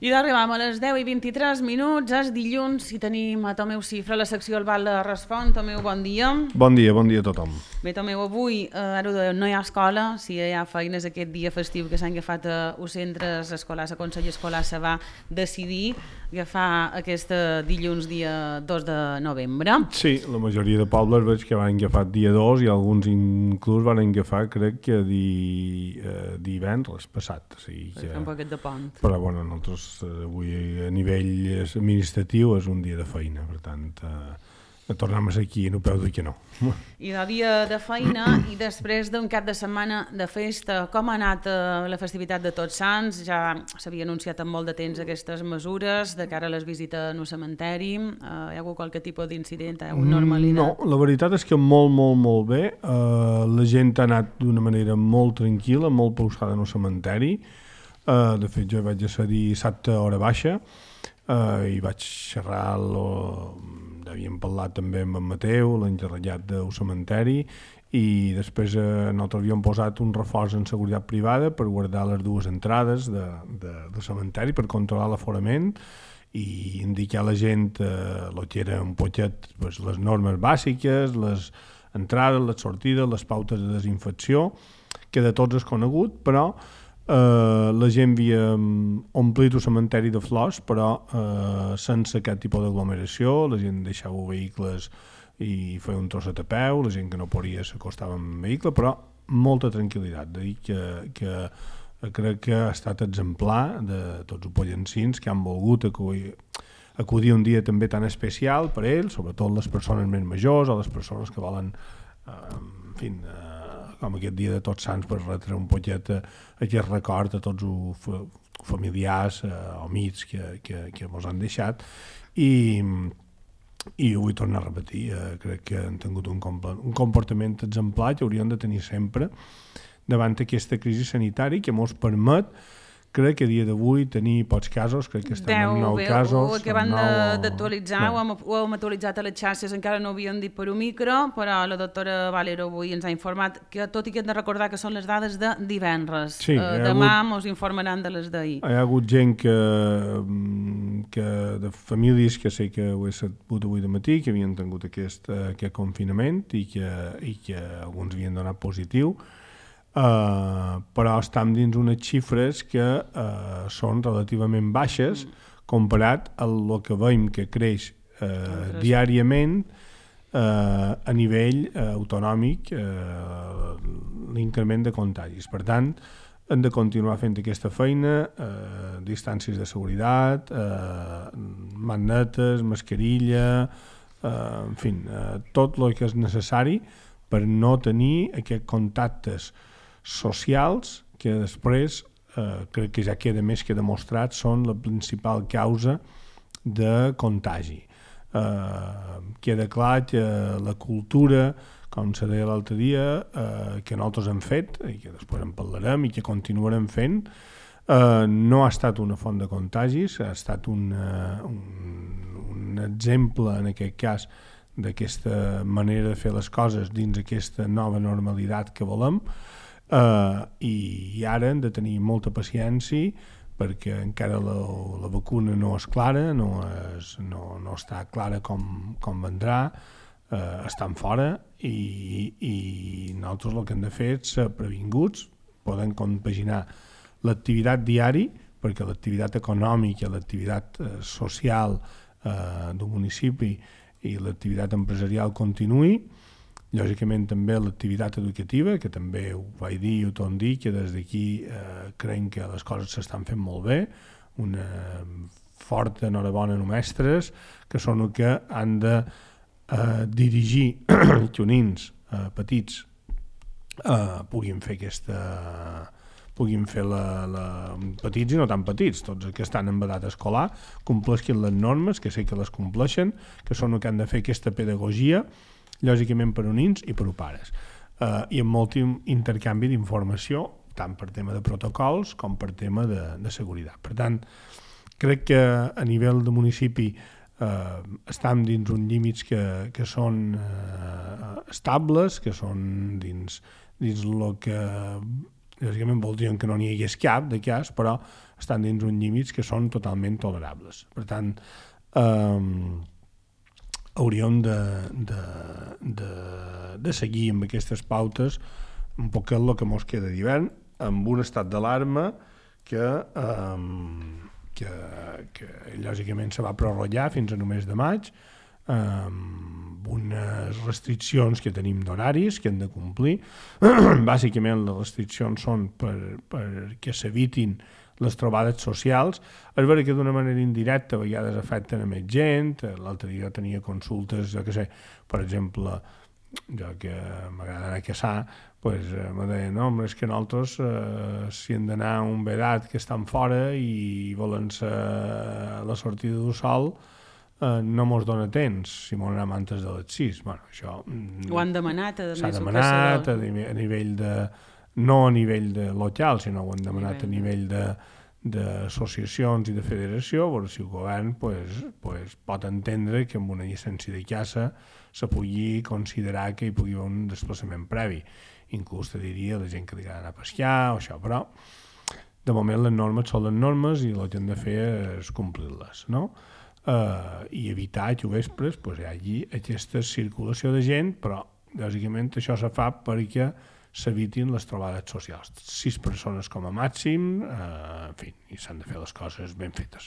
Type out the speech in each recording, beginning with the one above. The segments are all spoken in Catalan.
I arribam a les 10:23, és dilluns i tenim a Tomeu Cifra, la secció El Val Respon. Tomeu, bon dia. Bon dia a tothom. Bé, Tomeu, avui no hi ha escola, si hi ha feines aquest dia festiu que s'han agafat als centres escolars, el Consell Escolar se va decidir agafar aquest dilluns dia 2 de novembre. Sí, la majoria de pobles veig que van agafar dia 2 i alguns inclús van agafar, crec que divendres passat. O sigui que... Un poquet de pont. Però bueno, nosaltres avui a nivell administratiu és un dia de feina, per tant tornem a ser aquí, no peu dir que no. I de dia de feina i després d'un cap de setmana de festa, com ha anat la festivitat de Tots Sants? Ja s'havia anunciat amb molt de temps aquestes mesures de cara a les visites al cementeri. Hi ha hagut qualque tipus d'incident? Hi ha hagut normalitat? No, la veritat és que molt bé. La gent ha anat d'una manera molt tranquil·la, molt pausada en el cementeri. De fet, jo vaig accedir dissabte a hora baixa i vaig xerrar havíem parlat també amb en Mateu, l'encarregat del cementeri, i després nosaltres havíem posat un reforç en seguretat privada per guardar les dues entrades del cementeri, per controlar l'aforament i indicar a la gent el que era un poquet les normes bàsiques, les entrades, les sortides, les pautes de desinfecció, que de tots és conegut, però la gent havia omplit el cementeri de flors, però sense aquest tipus d'aglomeració. La gent deixava vehicles i feia un trosset a peu, la gent que no podia s'acostava amb el vehicle, però molta tranquil·litat. De dir que crec que ha estat exemplar de tots els pollencins que han volgut acudir un dia també tan especial per ells, sobretot les persones més majors o les persones que volen com aquest dia de Tots Sants, per retre un poquet aquest record a tots els familiars o amics que mos han deixat, i ho vull tornar a repetir. Crec que han tingut un comportament exemplar que hauríem de tenir sempre davant aquesta crisi sanitària que mos permet, crec que a dia d'avui tenir pocs casos, crec que estem en 9 casos. Ho acaben d'actualitzar, ho hem actualitzat a les xarxes, encara no ho havíem dit per un micro, però la doctora Valero avui ens ha informat que, tot i que hem de recordar que són les dades de divendres, sí, demà ens informaran de les d'ahir. Hi ha hagut gent de famílies que sé que ho he sabut avui de matí, que havien tingut aquest confinament i que alguns havien donat positiu, però estem dins unes xifres que són relativament baixes comparat a el que veiem que creix diàriament a nivell autonòmic l'increment de contagis. Per tant, hem de continuar fent aquesta feina, distàncies de seguretat, magnetes, mascarilla, en fi, tot el que és necessari per no tenir aquests contactes socials que després crec que ja queda més que demostrat són la principal causa de contagi. Queda clar que la cultura, com se deia l'altre dia, que nosaltres hem fet i que després en parlarem i que continuarem fent, no ha estat una font de contagis, ha estat un exemple en aquest cas d'aquesta manera de fer les coses dins aquesta nova normalitat que volem. I ara hem de tenir molta paciència perquè encara la vacuna no és clara, no està clara com vendrà, estan fora i nosaltres el que hem de fer és ser previnguts, podem compaginar l'activitat diària perquè l'activitat econòmica, l'activitat social d'un municipi i l'activitat empresarial continuï. Lògicament també l'activitat educativa, que també ho vaig dir i ho torno a dir, que des d'aquí creiem que les coses s'estan fent molt bé. Una forta enhorabona als mestres, que són els que han de dirigir que uns nens petits puguin fer petits i no tan petits, tots els que estan en edat escolar, compleixin les normes, que sé que les compleixen, que són els que han de fer aquesta pedagogia, lògicament per a nens i per a pares, i amb molt intercanvi d'informació, tant per tema de protocols com per tema de seguretat. Per tant, crec que a nivell de municipi estem dins uns límits que són estables, que són dins el que lògicament voldrien que no n'hi hagués cap de cas, però estan dins uns límits que són totalment tolerables. Per tant, hauríem de seguir amb aquestes pautes un poquet el que mos queda d'hivern, amb un estat d'alarma que lògicament se va prorrogar fins a només de maig, amb unes restriccions que tenim d'horaris que hem de complir. Bàsicament les restriccions són perquè s'evitin les trobades socials. És vera que d'una manera indirecta a vegades afecten a més gent. L'altre dia tenia consultes, jo què sé, per exemple, jo que m'agrada anar a caçar, pues, me deien, no, és que nosaltres si hem d'anar a un vedat que estan fora i volen la sortida del sol, no mos dona temps si mos anem antes de les 6. Bueno, això ho han demanat, s'ha demanat a nivell de, no a nivell de local, sinó ho han demanat a nivell d'associacions i de federació, però si el govern pues, pot entendre que amb una llicència de caça se pugui considerar que hi pugui haver un desplaçament previ. Inclús te diria la gent que li agrada anar a pescar o això, però de moment les normes són les normes i el que hem de fer és complir-les, no? I evitar que vespres pues, hi hagi aquesta circulació de gent, però lògicament això se fa perquè s'evitin les trobades socials. 6 persones com a màxim, en fi, i s'han de fer les coses ben fetes.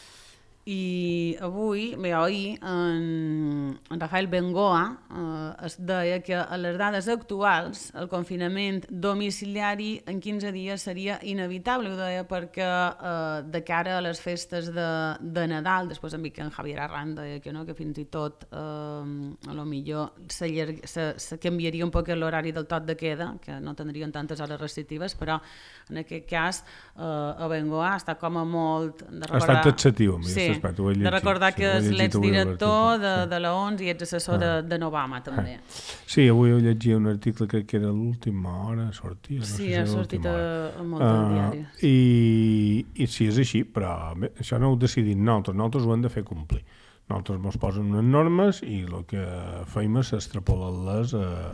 I ahir, en Rafael Bengoa es deia que a les dades actuals el confinament domiciliari en 15 dies seria inevitable, ho deia perquè de cara a les festes de Nadal, després en Miquel Javier Arran deia que no, que fins i tot a lo millor se canviaria un poc l'horari del toc de queda, que no tindrien tantes hores restrictives, però en aquest cas a Bengoa està com a molt de recordar... Ha estat taxatiu, sí, de recordar que l'ets director de l'ONS i ets assessor de Novama també. Sí, avui ho llegia un article, crec que era l'última hora, sortia. Sí, ha sortit a molts diaris. I sí, és així, però bé, això no ho decidim nosaltres ho hem de fer complir. Nosaltres ens posen unes normes i el que feim és extrapolar-les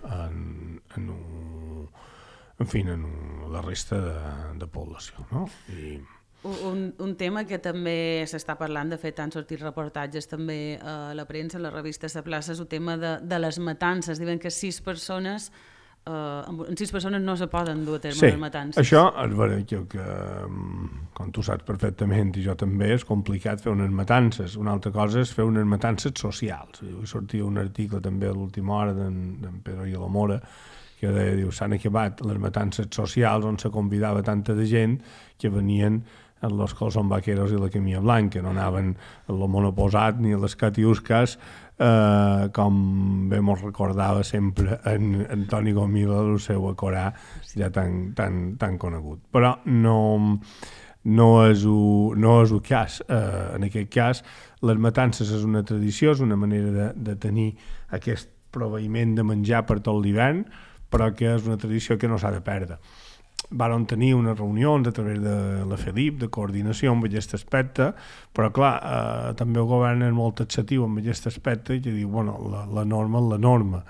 en la resta de població, no? Un tema que també s'està parlant, de fet han sortit reportatges també a la premsa, a la revista La Plaça, és el tema de les matances. Diuen que 6 persones, en 6 persones no se poden dur a terme les matances. Sí, això és veritat que, com tu saps perfectament i jo també, és complicat fer unes matances. Una altra cosa és fer unes matances socials. Avui sortia un article també a l'última hora d'en Pedro i la Mora, que deia, diu, s'han acabat les matances socials on se convidava tanta de gent que venien los Colson Vaqueros i la Camilla Blanca, no anaven a lo monoposat ni a les catiusques, com bé mos recordava sempre en Antoni Gomila, el seu acorà ja tan conegut. Però no és el cas. En aquest cas, les matances és una tradició, és una manera de tenir aquest proveïment de menjar per tot l'hivern, però que és una tradició que no s'ha de perdre. Varen tenir unes reunions a través de la FELIP, de coordinació amb aquest aspecte, però clar, també el govern és molt taxatiu amb aquest aspecte i diu, bueno, la norma és la norma.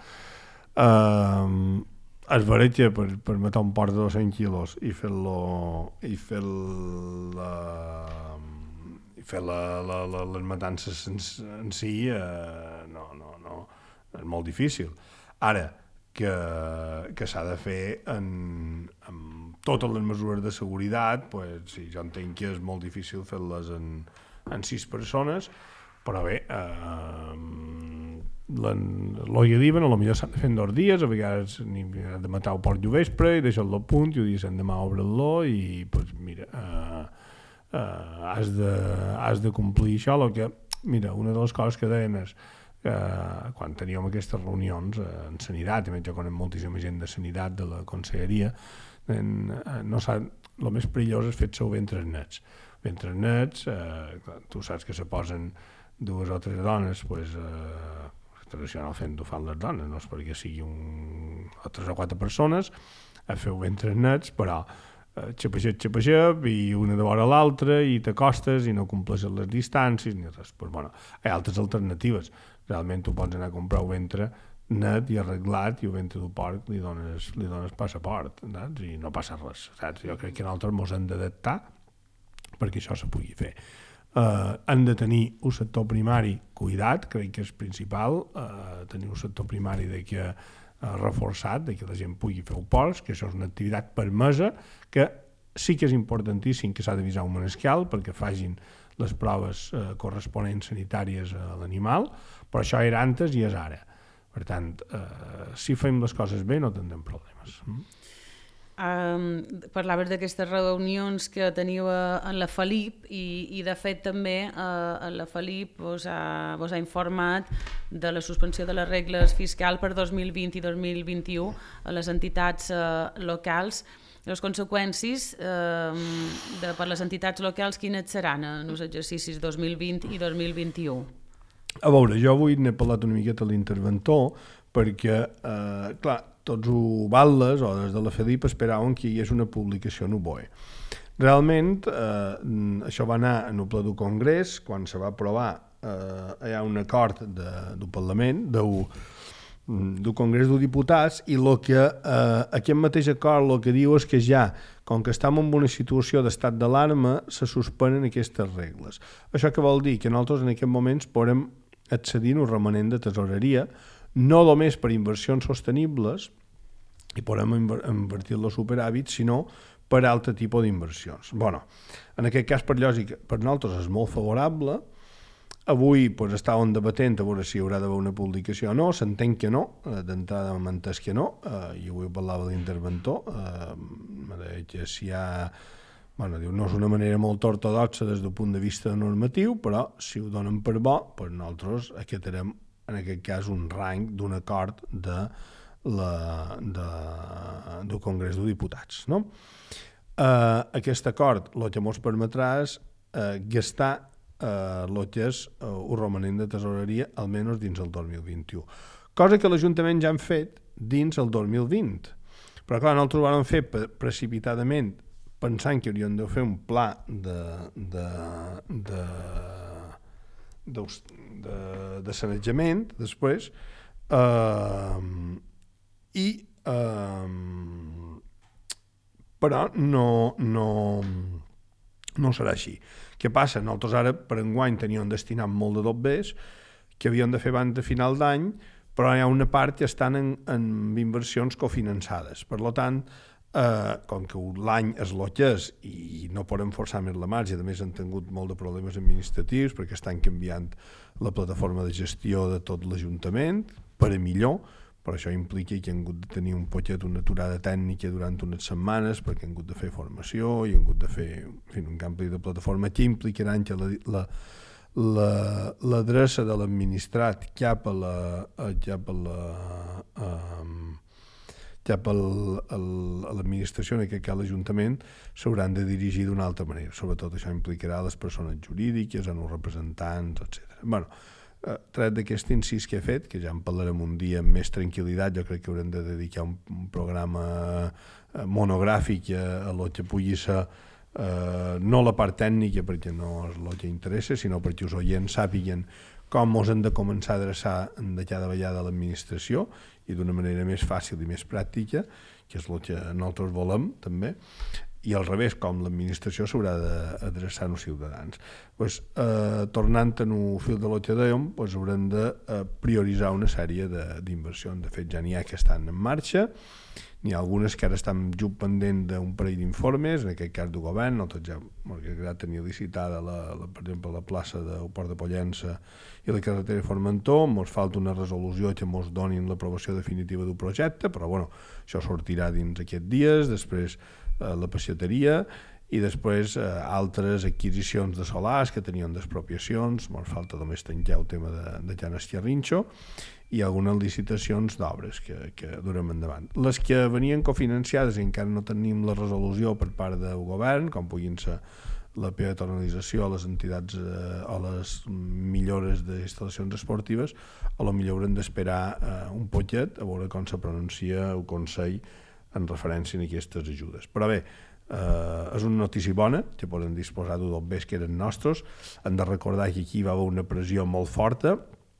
Es vereja per matar un porc de 200 quilos i fer les matances en si, no, és molt difícil. Ara, que s'ha de fer amb totes les mesures de seguretat, pues, sí, jo entenc que és molt difícil fer-les en 6 persones, però bé, el que diuen, potser s'han de fer en 2 dies, a vegades n'hi ha de matar el porc i vespre i deixar-lo a punt i ho diuen demà obre'l i pues, mira, has de complir això. Mira, una de les coses que deien és quan teníem aquestes reunions en sanitat, jo conec moltíssima gent de sanitat de la conselleria, el més perillós és fer-se ventres nets. Ventres nets, tu saps que se posen 2 o 3 dones, tradicionalment ho fan les dones, no és perquè sigui 3 o 4 persones a fer ventres nets, però xapeixet, i una de vora l'altra, i t'acostes i no compleixes les distàncies ni res. Hi ha altres alternatives. Realment tu pots anar a comprar un ventre net i arreglat, i ho ventre del porc li dones passaport, saps? I no passa res, saps? Jo crec que nosaltres ens hem d'adaptar perquè això se pugui fer. Han de tenir un sector primari cuidat, crec que és principal, tenir un sector primari de que reforçat, de que la gent pugui fer el porc, que això és una activitat permesa, que sí que és importantíssim que s'ha d'avisar un manescal perquè facin les proves corresponents sanitàries a l'animal, però això era antes i és ara. Per tant, si fem les coses bé no tindrem problemes. Parlaves d'aquestes reunions que teniu en la Felip i de fet també la Felip vos ha informat de la suspensió de les regles fiscals per 2020 i 2021 a les entitats locals. Les conseqüències per les entitats locals quines seran en els exercicis 2020 i 2021? A veure, jo avui n'he parlat una miqueta a l'interventor perquè, clar, tots ho valles o des de la FEDIP esperaven que hi hagués una publicació en UBOE. Realment, això va anar en el ple del Congrés, quan se va aprovar hi ha un acord del Parlament, del Congrés dels Diputats, i aquest mateix acord el que diu és que ja, com que estem en una situació d'estat d'alarma, se suspenen aquestes regles. Això què vol dir? Que nosaltres en aquests moments podem accedir a un remanent de tesoreria, no només per inversions sostenibles, i podem invertir en els superhàbits, sinó per altre tipus d'inversions. Bueno, en aquest cas, per lògica, per nosaltres és molt favorable. Avui estàvem debatent a veure si hi haurà d'haver una publicació o no, s'entén que no, d'entrada m'ha entès que no, i avui parlava l'interventor, que si hi ha... Bueno, diu, no és una manera molt ortodoxa des del punt de vista normatiu, però si ho donen per bo, nosaltres acatarem en aquest cas un rang d'un acord del Congrés dels Diputats. No? Aquest acord el que ens permetrà és gastar el que és un romanent de tesoreria almenys dins el 2021. Cosa que l'Ajuntament ja han fet dins el 2020. Però clar, nosaltres ho vam fer precipitadament pensant que hauríem de fer un pla de sanejament després però no serà així. Què passa? Nosaltres ara per enguany teníem destinat molt de dobbers que havíem de fer abans de final d'any, però hi ha una part que estan en inversions cofinançades. Per tant, com que l'any és el que és i no podem forçar més la marge, a més han tingut molt de problemes administratius perquè estan canviant la plataforma de gestió de tot l'Ajuntament per a millor, però això implica que han hagut de tenir un poquet, una aturada tècnica durant unes setmanes perquè han hagut de fer formació i han hagut de fer un canvi de plataforma que implicaran que l'adreça de l'administrat cap a l'administració, en aquest cas l'Ajuntament, s'hauran de dirigir d'una altra manera. Sobretot això implicarà les persones jurídiques, els representants, etc. Bueno, tret d'aquest incís que he fet, que ja en parlarem un dia amb més tranquil·litat, jo crec que haurem de dedicar un programa monogràfic a lo que pugui ser no la part tècnica, perquè no és el que interessa, sinó perquè els oients sàpiguen com ens hem de començar a adreçar de cada vegada a l'administració i d'una manera més fàcil i més pràctica, que és el que nosaltres volem també, i al revés, com l'administració s'haurà d'adreçar als ciutadans. Tornant en el fil de lo que dèiem, haurem de prioritzar una sèrie d'inversions. De fet, ja n'hi ha que estan en marxa, n'hi ha algunes que ara estan just pendent d'un parell d'informes, en aquest cas del govern. Nosaltres ja m'ha agradat tenir licitada, per exemple, la plaça del Port de Pollença i la carretera de Formentor. Ens falta una resolució que ens donin l'aprovació definitiva del projecte, però bueno, això sortirà dins aquests dies. Després la peixateria i després altres adquisicions de solars que tenien d'expropiacions. Ens falta només tancar el tema de Can Esquerrinxo i algunes licitacions d'obres que durem endavant. Les que venien cofinanciades i encara no tenim la resolució per part del govern, com puguin ser la peatonalització a les entitats o les millores d'instal·lacions esportives, a lo millor haurem d'esperar un poquet a veure com se pronuncia el Consell en referència a aquestes ajudes. Però bé, és una notícia bona, que podem disposar de dobbers que eren nostres. Hem de recordar que aquí va haver una pressió molt forta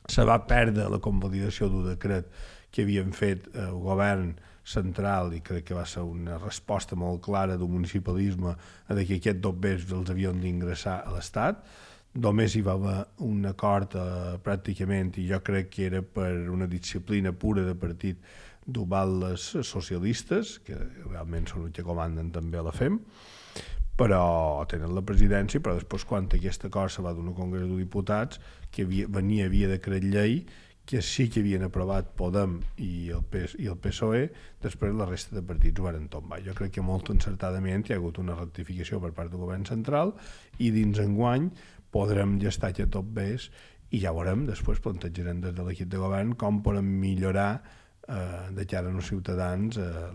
se va perdre la convalidació d'un decret que havien fet el govern central, i crec que va ser una resposta molt clara del municipalisme a que aquests bombers els havien d'ingressar a l'Estat. Només hi va haver un acord pràcticament, i jo crec que era per una disciplina pura de partit d'ovals socialistes, que realment són els que comanden també a la FEM, però tenen la presidència, però després quan aquest acord se va donar al Congrés dels Diputats, que venia via decret llei, que sí que havien aprovat Podem i el PSOE, després la resta de partits ho van tombar. Jo crec que molt encertadament hi ha hagut una rectificació per part del govern central, i dins enguany podrem ja estar ja tot bé, i ja veurem, després plantejarem des de l'equip de govern com podem millorar de cara als ciutadans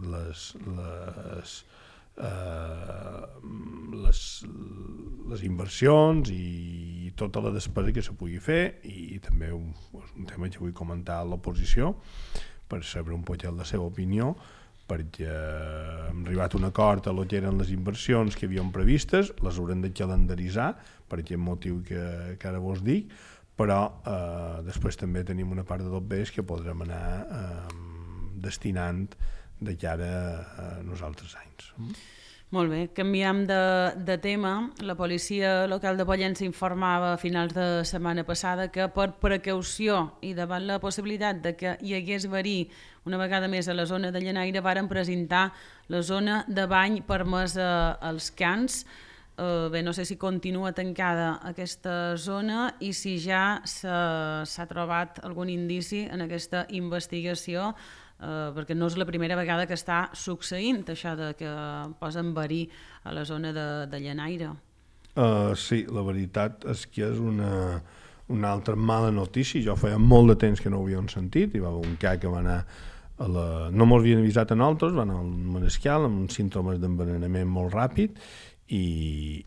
les inversions i tota la despesa que se pugui fer, i també un tema que vull comentar a l'oposició per saber un poquet la seva opinió, perquè hem arribat a un acord a lo que eren les inversions que havíem previstes, les haurem de calendaritzar per aquest motiu que ara vos dic, però després també tenim una part de bombers que podrem anar destinant de cara a nosaltres anys. Molt bé, canviem de tema. La policia local de Pollença informava a finals de setmana passada que per precaució i davant la possibilitat de que hi hagués verí una vegada més a la zona de Llenaire varen presentar la zona de bany permesa als cans. Bé, no sé si continua tancada aquesta zona i si ja s'ha trobat algun indici en aquesta investigació, perquè no és la primera vegada que està succeint això de que posen verí a la zona de Llenaire. Sí, la veritat és que és una altra mala notícia. Jo feia molt de temps que no ho havíem sentit, i va haver un cas que va anar no m'ho havien avisat a nosaltres, va anar al Manescal amb uns símptomes d'envenenament molt ràpid, i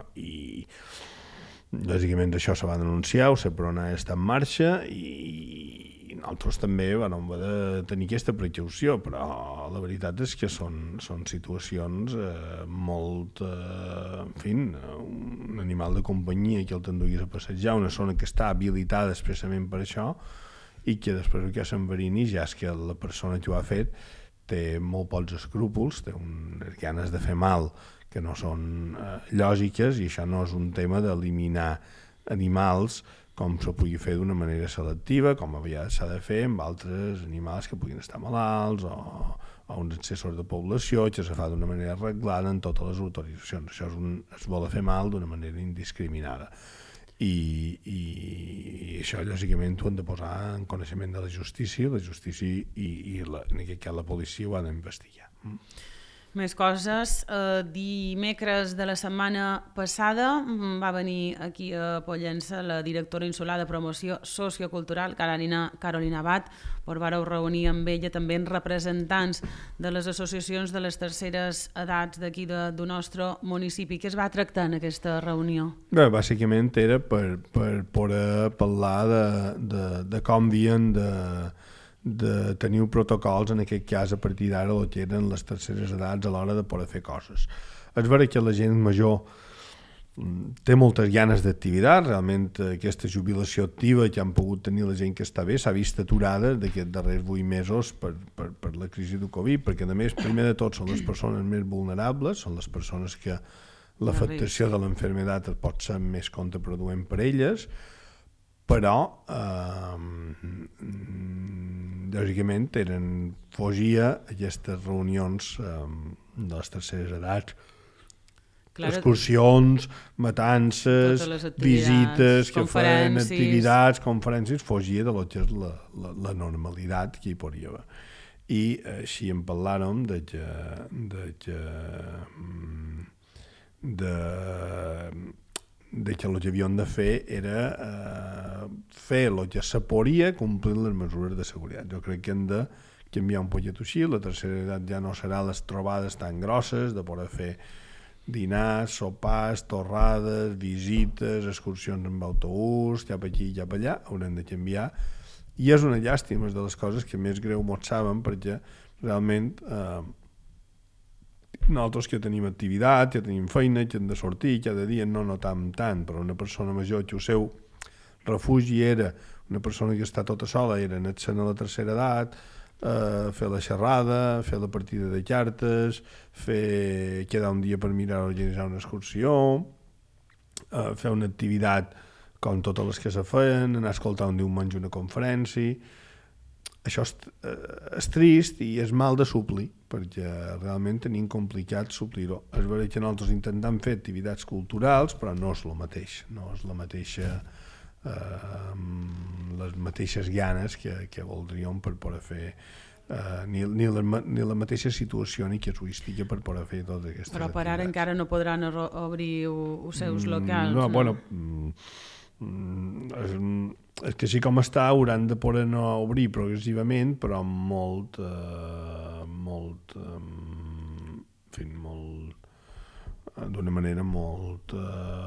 lògicament això se va denunciar, el CEPRONA està en marxa, i nosaltres també vam haver de tenir aquesta precaució, però la veritat és que són situacions molt, en fi, un animal de companyia que el t'enduguis a passejar, una zona que està habilitada expressament per això, i que després el que s'enverini ja és que la persona que ho ha fet té molt pocs escrúpols, té unes ganes de fer mal que no són lògiques, i això no és un tema d'eliminar animals com se pugui fer d'una manera selectiva, com s'ha de fer amb altres animals que puguin estar malalts o uns excessos de població, que se fa d'una manera arreglada en totes les autoritzacions. Això es vol fer mal d'una manera indiscriminada. I això lògicament ho han de posar en coneixement de la justícia i en aquest cas la policia ho ha d'investigar. Més coses. Dimecres de la setmana passada va venir aquí a Pollença la directora insular de promoció sociocultural, Carolina Abad, per vàreu reunir amb ella també en representants de les associacions de les terceres edats d'aquí del nostre municipi. Què es va tractar en aquesta reunió? Bé, bàsicament era per poder parlar de com havien de tenir protocols, en aquest cas a partir d'ara el que eren les terceres edats a l'hora de poder fer coses. És vera que la gent major té moltes ganes d'activitat, realment aquesta jubilació activa que han pogut tenir la gent que està bé s'ha vist aturada d'aquests darrers 8 mesos per la crisi del Covid, perquè a més, primer de tot, són les persones més vulnerables, són les persones que l'afectació de l'enfermedat pot ser més contraproduent per elles, però lògicament fugia aquestes reunions de les terceres edats, excursions, matances, visites que feien, activitats, conferències, fugia de lo que és la normalitat que hi podria haver. I així en parlàrem de que el que havíem de fer era fer el que se podia complint les mesures de seguretat. Jo crec que hem de canviar un poquet així, la tercera edat ja no serà les trobades tan grosses, de poder fer dinars, sopars, torrades, visites, excursions amb autobús, cap aquí, cap allà, haurem de canviar. I és una llàstima, és de les coses que més greu mos saben, perquè realment nosaltres que tenim activitat, que tenim feina, que hem de sortir cada dia, no notam tant, però una persona major que ho seu refugi era una persona que està tota sola, era anar-se'n a la tercera edat, fer la xerrada, fer la partida de cartes, quedar un dia per mirar organitzar una excursió, fer una activitat com totes les que se feien, anar a escoltar un diumenge una conferència. Això és trist i és mal de suplir, perquè realment tenim complicat suplir-ho. És veritat que nosaltres intentem fer activitats culturals, però no és el mateix, no és la mateixa, les mateixes ganes que voldríem per poder fer, ni la mateixa situació ni casuística per poder fer totes aquestes activitats. Però per ara encara no podran obrir els seus locals, no? Bueno, és que així com està hauran de poder no obrir progressivament, però molt d'una manera molt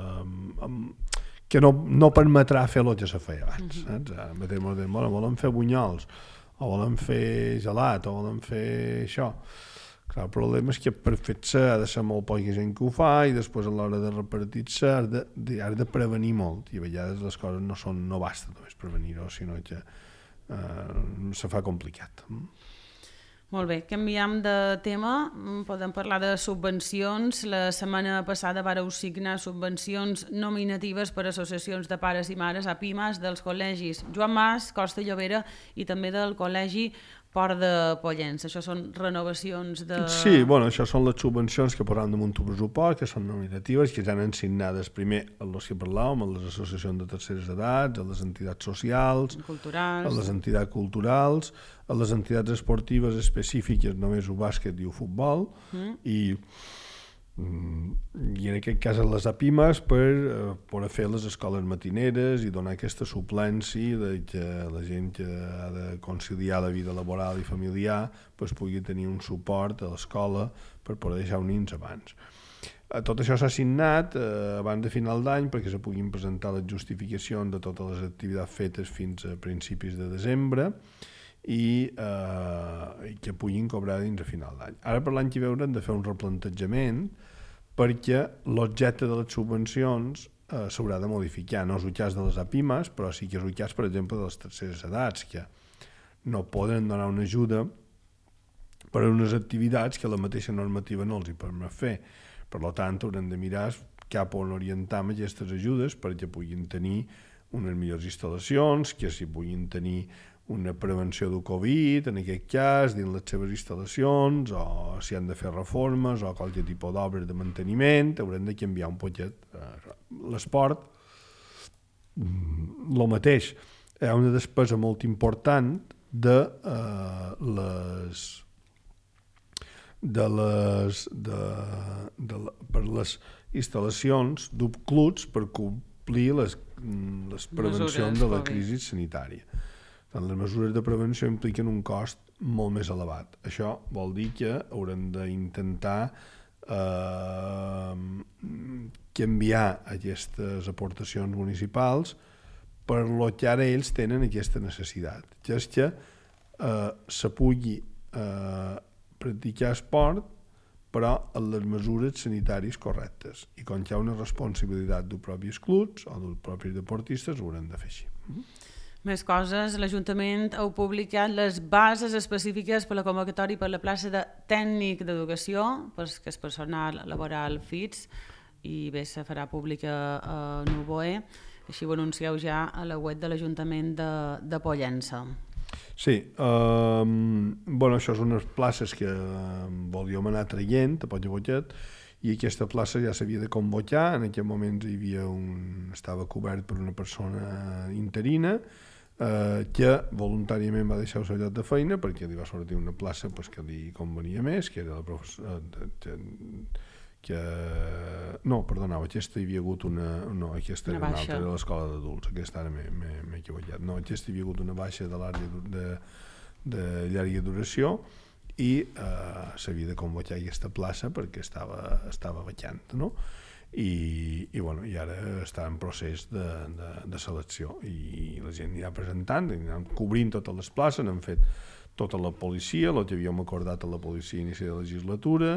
que no permetrà fer el que se feia abans, saps? Ara mateix volen fer bunyols o volen fer gelat o volen fer això. Clar, el problema és que per fer-se ha de ser molt poca gent que ho fa i després a l'hora de repartir-se has de prevenir molt i a vegades les coses no basta només prevenir-ho, sinó que se fa complicat. Molt bé, canviem de tema, podem parlar de subvencions. La setmana passada vareu signar subvencions nominatives per a associacions de pares i mares, APIMAs, dels col·legis Joan Mas, Costa i Llobera i també del col·legi Port de Pollença. Això són renovacions de... Sí, bueno, això són les subvencions que posaran damunt el pressupost, que són nominatives, que ja han signades primer amb els que parlàvem, amb les associacions de terceres edats, amb les entitats socials, culturals, amb les entitats culturals, amb les entitats esportives específiques, només ho bàsquet i ho futbol, i en aquest cas les APIMAs per poder fer les escoles matineres i donar aquesta suplència de que la gent que ha de conciliar la vida laboral i familiar pugui tenir un suport a l'escola per poder deixar uns nins abans. Tot això s'ha signat abans de final d'any perquè se puguin presentar les justificacions de totes les activitats fetes fins a principis de desembre i que puguin cobrar dins a final d'any. Ara per l'any que ve haurem de fer un replantejament perquè l'objecte de les subvencions s'haurà de modificar, no és el cas de les APIMAs, però sí que és el cas, per exemple, de les terceres edats, que no poden donar una ajuda per a unes activitats que la mateixa normativa no els hi permet fer. Per tant, haurem de mirar cap on orientam aquestes ajudes perquè puguin tenir unes millors instal·lacions, que s'hi puguin tenir una prevenció del Covid, en aquest cas, dins les seves instal·lacions, o si han de fer reformes, o qualsevol tipus d'obres de manteniment, haurem de canviar un poquet. L'esport, el mateix, hi ha una despesa molt important per les instal·lacions d'ucluts per complir les prevencions de la crisi sanitària. Les mesures de prevenció impliquen un cost molt més elevat. Això vol dir que haurem d'intentar canviar aquestes aportacions municipals per lo que ara ells tenen aquesta necessitat, que és que se pugui practicar esport però amb les mesures sanitàries correctes i quan hi ha una responsabilitat dels propis clubs o dels propis deportistes ho haurem de fer així. Més coses, l'Ajuntament ha publicat les bases específiques per la convocatòria per la plaça de tècnic d'educació, que és personal laboral FITS, i bé, se farà pública a Nuboe, així ho anuncieu ja a la web de l'Ajuntament de Pollença. Sí, això són unes places que volíem anar traient a poc a poquet, i aquesta plaça ja s'havia de convocar, en aquest moment estava cobert per una persona interina, que voluntàriament va deixar el seu lloc de feina perquè li va sortir una plaça que li convenia més, que era la professora aquesta hi havia hagut aquesta era una altra, era l'escola d'adults, aquesta ara m'he equivocat, aquesta hi havia hagut una baixa de l'àrea de llarga duració i s'havia de convocar aquesta plaça perquè estava vacant, no? I ara està en procés de selecció i la gent anirà presentant, aniran cobrint totes les places, n'han fet tota la policia, el que havíem acordat a la policia a inici de legislatura,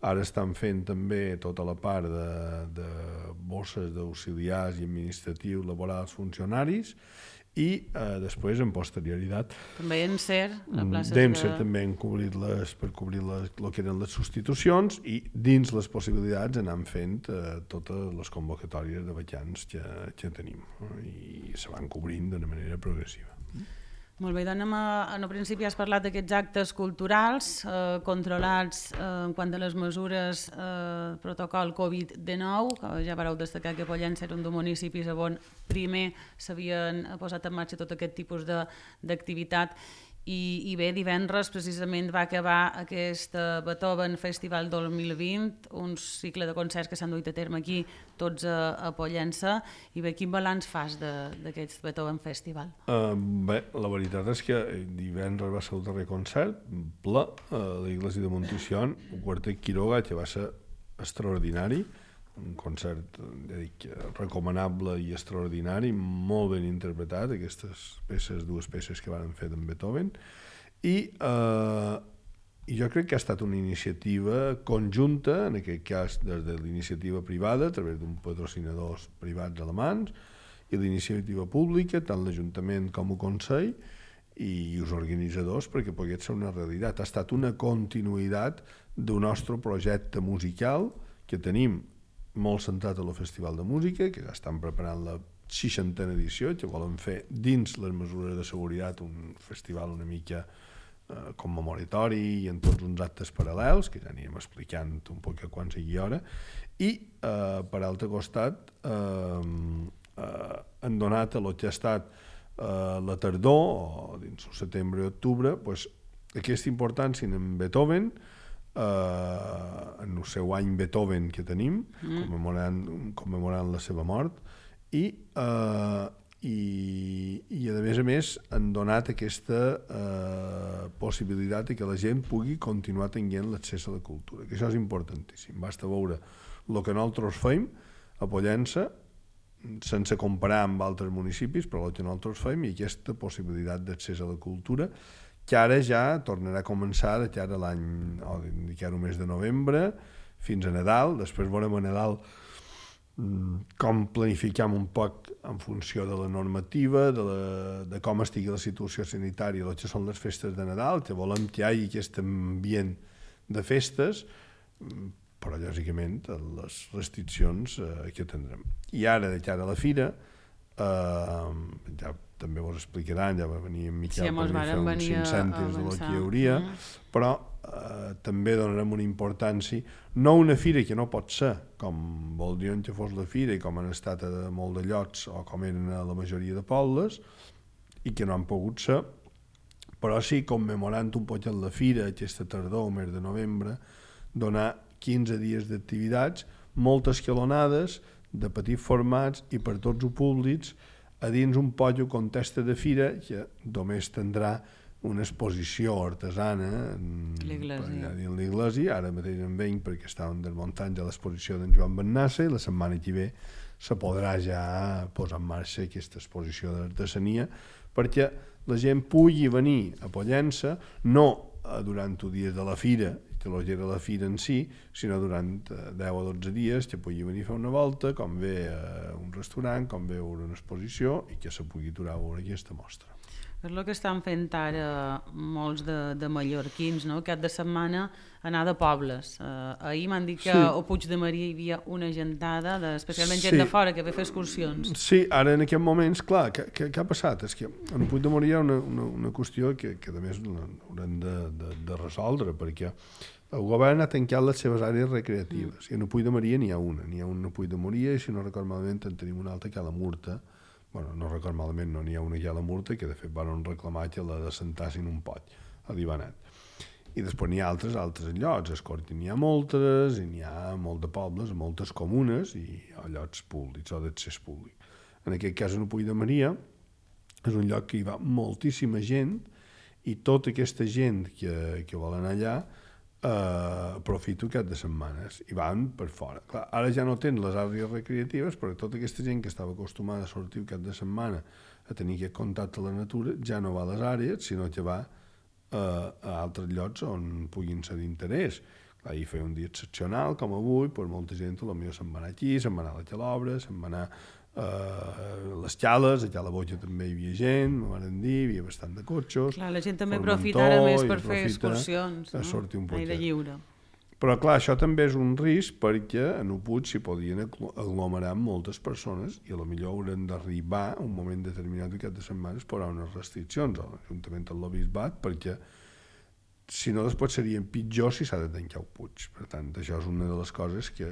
Ara estan fent també tota la part de bosses d'auxiliars i administratius, laborals, funcionaris, i després, en posterioritat, També en ser, a places d'ENSER també han cobrit per cobrir el que eren les substitucions, i dins les possibilitats anem fent totes les convocatòries de vacants que tenim, i se van cobrint d'una manera progressiva. Molt bé, doncs en principi has parlat d'aquests actes culturals controlats en quant a les mesures protocol Covid-19, que ja vareu destacar que Pollença era un dels municipis on primer s'havien posat en marxa tot aquest tipus d'activitat. I bé, divendres precisament va acabar aquest Beethoven Festival 2020, un cicle de concerts que s'han duit a terme aquí, tots a Pollença. I bé, quin balanç fas d'aquest Beethoven Festival? Bé, la veritat és que divendres va ser el darrer concert, ple, a l'Iglésia de Montitxon, un quartet Quiroga, que va ser extraordinari, un concert recomanable i extraordinari, molt ben interpretat, aquestes peces, dues peces que van fer d'en Beethoven, i jo crec que ha estat una iniciativa conjunta, en aquest cas des de l'iniciativa privada, a través d'un patrocinadors privats alemans, i l'iniciativa pública, tant l'Ajuntament com el Consell, i els organitzadors, perquè pogués ser una realitat. Ha estat una continuïtat del nostre projecte musical que tenim molt centrat a el Festival de Música, que ja estan preparant la 60a edició, que volen fer dins les mesures de seguretat un festival una mica commemoratori i en tots uns actes paral·lels, que ja anirem explicant un poc quan sigui hora, i per altre costat han donat a lo que ha estat la tardor, o dins el setembre i octubre, aquesta importància en Beethoven, en el seu any Beethoven que tenim, commemorant la seva mort, i a més han donat aquesta possibilitat que la gent pugui continuar tenint l'accés a la cultura, que això és importantíssim. Basta veure el que nosaltres fem a Pollença, sense comparar amb altres municipis, però el que nosaltres fem, i aquesta possibilitat d'accés a la cultura, que ara ja tornarà a començar de cara a l'any, que era el mes de novembre, fins a Nadal. Després veurem a Nadal com planificam un poc en funció de la normativa, de com estigui la situació sanitària, el que són les festes de Nadal, que volem que hi hagi aquest ambient de festes, però lògicament les restriccions que tindrem. I ara, de cara a la fira, ja també vos explicaran, ja va venir en Miquel per fer uns 5 cèntims del que hi hauria, però també donarem una importància, no una fira que no pot ser, com voldrien que fos la fira i com han estat a molt de llocs o com eren a la majoria de pobles i que no han pogut ser, però sí commemorant un poc la fira aquesta tardor, el mes de novembre, donar 15 dies d'activitats, moltes escalonades de petits formats i per tots els públics, a dins un pollo contesta de fira que només tindrà una exposició artesana dins l'Iglésia. Ara mateix en venc perquè estàvem desmuntant ja l'exposició d'en Joan Bennassa i la setmana que ve se podrà ja posar en marxa aquesta exposició d'artesania perquè la gent pugui venir a Pollença no durant els dies de la fira, que era la fira en si, sinó durant 10 o 12 dies que pugui venir a fer una volta, com ve a un restaurant, com ve a una exposició i que se pugui aturar a veure aquesta mostra. És el que estan fent ara molts de mallorquins, no? Cap de setmana anar de pobles. Ahir m'han dit que a Puig de Maria hi havia una gentada, especialment gent de fora que ve a fer excursions. Sí, ara en aquests moments, clar, què ha passat? És que en Puig de Maria hi ha una qüestió que a més haurem de resoldre, perquè el govern ha tancat les seves àrees recreatives, i en Puig de Maria n'hi ha una a Puig de Maria, i si no record malament en tenim una altra que a la Murta. Bueno, no record malament, no n'hi ha una que a la Murta, que de fet van reclamar que la descentassin un pot a l'Ivanet. I després n'hi ha altres llocs, a Escorti n'hi ha moltes, i n'hi ha molt de pobles, a moltes comunes i a llocs públics o d'accés públic. En aquest cas, en Puig de Maria, és un lloc que hi va moltíssima gent i tota aquesta gent que vol anar allà aprofito cap de setmanes i van per fora. Clar, ara ja no tens les àrees recreatives, però tota aquesta gent que estava acostumada a sortir cap de setmana a tenir aquest contacte amb la natura ja no va a les àrees, sinó que va a altres llocs on puguin ser d'interès. Ahir feia un dia excepcional, com avui, doncs molta gent potser se'n va anar aquí, se'n va anar a la Xalobra, se'n va anar a les Xales, a la Boja també hi havia gent, m'ho van dir, hi havia bastant de cotxos. Clar, la gent també aprofita ara més per fer excursions, no? Sortir un poquet. Aire lliure. Però clar, això també és un risc perquè a no Puig s'hi podien aglomerar moltes persones i potser hauran d'arribar a un moment determinat d'aquest de setmanes per a unes restriccions, juntament amb l'Obisbat, perquè si no després serien pitjor si s'ha de tancar el Puig. Per tant, això és una de les coses que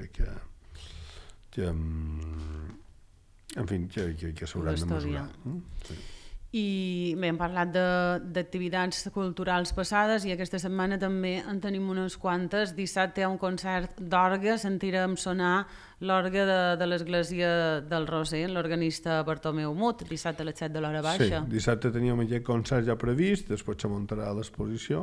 en fi, que s'hauran de mesurar. Sí. I bé, hem parlat d'activitats culturals passades i aquesta setmana també en tenim unes quantes. Dissabte hi ha un concert d'orgue, sentirem sonar l'orgue de l'església del Roser, l'organista Bartomeu Mut, dissabte a les 7 de l'hora baixa. Sí, dissabte teníem aquest concert ja previst, després se muntarà l'exposició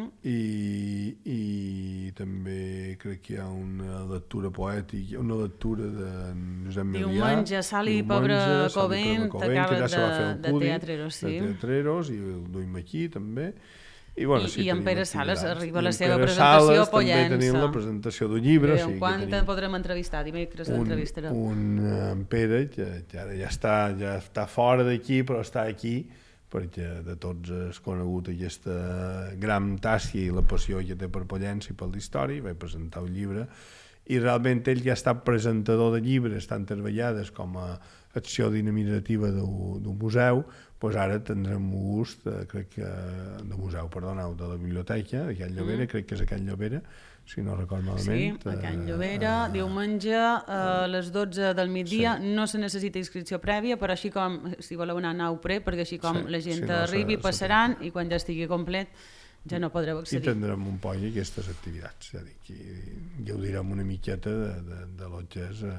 i també crec que hi ha una lectura poètica, una lectura de Josep Milià. Diumenge, Sali Pobre Covent, acaba de Teatreros, sí. De Teatreros, i el duim aquí també. I en Pere Sales arriba la seva presentació a Pollença. També tenim la presentació d'un llibre. Quan podrem entrevistar? Dimecres l'entrevistarà. Un Pere que ara ja està fora d'aquí, però està aquí, perquè de tots és conegut aquesta gran tasca i la passió que té per Pollença i per la història. Vaig presentar un llibre i realment ell ja ha estat presentador de llibres tan treballades com a acció dinamitativa d'un museu, doncs ara tindrem gust, crec que de la biblioteca, de Can Llobera, crec que és a Can Llobera, si no record malament. Sí, a Can Llobera, diumenge a les 12 del migdia, no se necessita inscripció prèvia, però així com, si voleu anar a nau pre, perquè així com la gent arribi, passaran, i quan ja estigui complet ja no podreu accedir. I tindrem un poll aquestes activitats, ja dic, i ho direm una miqueta de lo que és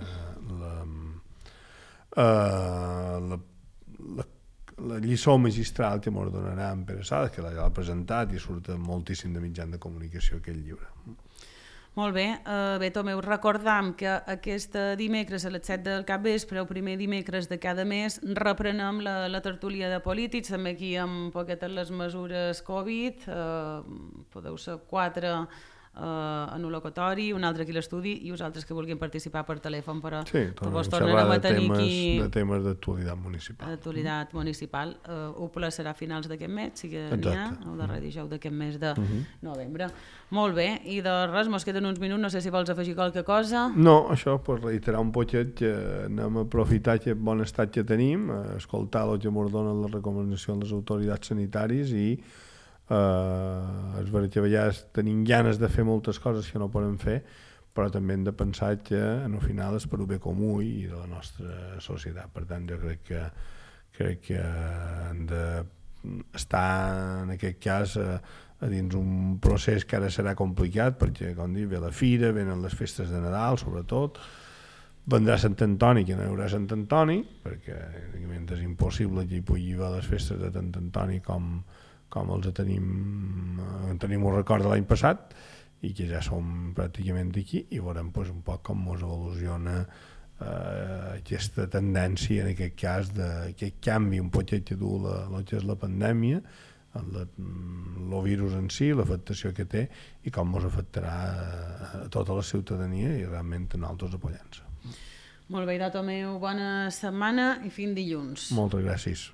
la lliçó magistral que ens donarà en Pere Sales, que l'ha presentat i surt moltíssim de mitjans de comunicació aquest llibre. Molt bé, Tomeu, recordam que aquest dimecres a les 7 del capvespre, el primer dimecres de cada mes, reprenem la tertúlia de polítics, també aquí amb poquetes les mesures Covid, podeu ser 4 en un locutori, un altre aquí a l'estudi i uns altres que vulguin participar per telèfon, però vos tornarem a tenir aquí de temes d'actualitat municipal. D'actualitat municipal. UPLA serà a finals d'aquest mes, sí que n'hi ha, el darrer dijous d'aquest mes de novembre. Molt bé, i de res, mos queden uns minuts, no sé si vols afegir qualque cosa. No, això, per reiterar un poquet que anem a aprofitar aquest bon estat que tenim, a escoltar el que ens donen les recomanacions de les autoritats sanitàries i és veritat que a vegades tenim ganes de fer moltes coses que no podem fer, però també hem de pensar que al final és per un bé comú i de la nostra societat. Per tant, jo crec que hem d'estar en aquest cas a dins un procés que ara serà complicat perquè, com dic, ve la fira, venen les festes de Nadal, sobretot, vendrà Sant Antoni, que no hi haurà Sant Antoni, perquè és impossible que hi pugui haver les festes de Sant Antoni com els tenim un record de l'any passat i que ja som pràcticament aquí i veurem un poc com ens evoluciona aquesta tendència, en aquest cas, d'aquest canvi un poquet que du el que és la pandèmia, el virus en si, l'afectació que té i com ens afectarà a tota la ciutadania i realment a nosaltres a Pollença. Molt bé, Tomeu, bona setmana i fins dilluns. Moltes gràcies.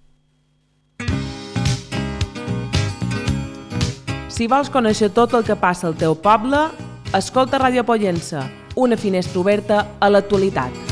Si vols conèixer tot el que passa al teu poble, escolta Ràdio Pollença, una finestra oberta a l'actualitat.